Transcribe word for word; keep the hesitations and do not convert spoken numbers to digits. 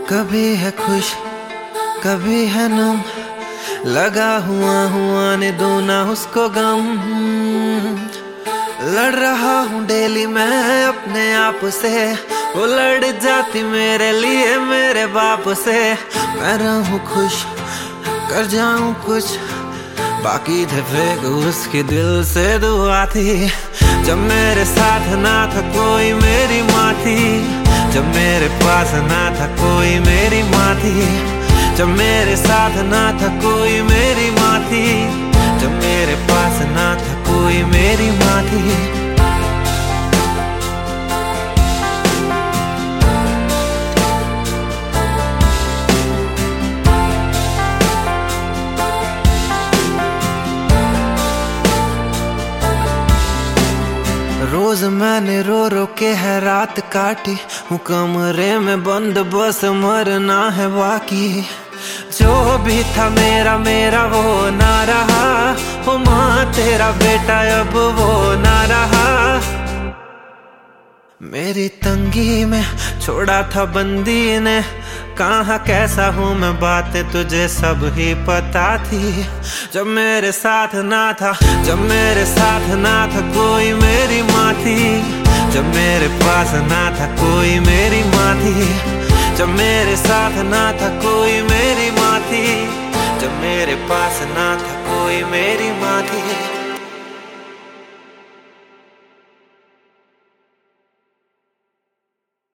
कभी है खुश कभी है नम, लगा हुआ हुआ ने दो ना उसको गम। लड़ रहा हूँ डेली मैं अपने आप से, वो लड़ जाती मेरे लिए मेरे बाप से। मैं रहूँ खुश कर जाऊँ कुछ, बाकी थे फेंक उसकी दिल से दुआ थी। जब मेरे साथ ना था कोई मेरी माँ थी, जब मेरे पास ना था कोई मेरी माँ थी। जब मेरे साथ ना था कोई मेरी माँ थी, जब मेरे पास ना था कोई मेरी माँ थी। रोज मैंने रो रो के है रात काटी, हूँ कमरे में बंद बस मरना है बाकी। जो भी था मेरा मेरा वो ना रहा, हो माँ तेरा बेटा अब वो ना रहा। मेरी तंगी में छोड़ा था बंदी ने, कहाँ कैसा हूँ मैं बातें तुझे सब ही पता थी। जब मेरे साथ ना था जब मेरे साथ ना था कोई मेरी माँ थी, जब मेरे पास ना था कोई मेरी माँ थी। जब मेरे साथ ना था कोई मेरी माँ थी, जब मेरे पास ना था कोई मेरी माँ थी।